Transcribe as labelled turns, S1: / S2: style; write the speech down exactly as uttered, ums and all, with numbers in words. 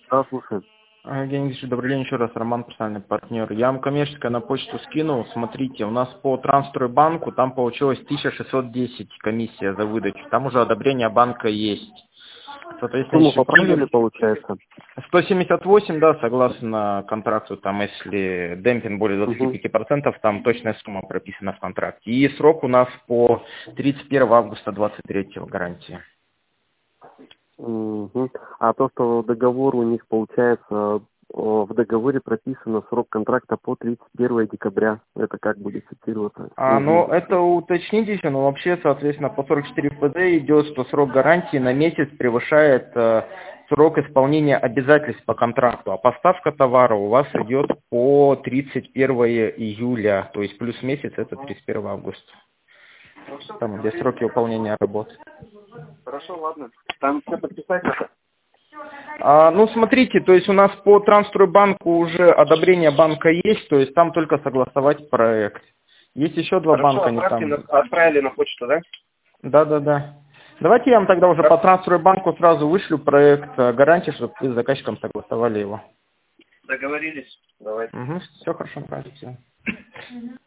S1: Да, слушай.
S2: Евгений Ильич, добрый день еще раз, Роман, персональный партнер. Я вам коммерческое на почту скинул. Смотрите, у нас по Трансстройбанку там получилось тысяча шестьсот десять комиссия за выдачу. Там уже одобрение банка есть. Соответственно,
S1: Сумму
S2: еще
S1: поправили, получается?
S2: сто семьдесят восемь, да, согласно контракту, там, если демпинг более двадцати пяти процентов, там точная сумма прописана в контракте. И срок у нас по тридцать первого августа двадцать третьего гарантии.
S1: Угу. А то, что договор у них получается, о, в договоре прописано срок контракта по тридцать первого декабря. Это как будет цитироваться?
S2: А,
S1: Не
S2: ну,
S1: знаю.
S2: это уточните еще, но вообще, соответственно, по сорок четыре ФЗ идет, что срок гарантии на месяц превышает э, срок исполнения обязательств по контракту, а поставка товара у вас идет по тридцать первого июля, то есть плюс месяц это тридцать первого августа.
S1: Ну, все,
S2: Там, где сроки выполнения работ.
S1: Хорошо, ладно. Там все подписать надо?
S2: А, ну, смотрите, то есть у нас по Трансстройбанку уже одобрение банка есть, то есть там только согласовать проект. Есть еще два
S1: Хорошо,
S2: банка, не
S1: отправьте
S2: там.
S1: на, отправили на почту, да?
S2: Да, да, да. Давайте я вам тогда уже по Трансстройбанку сразу вышлю проект э, гарантии, чтобы вы с заказчиком согласовали его.
S1: Договорились. Давайте.
S2: Угу, все хорошо, правильно.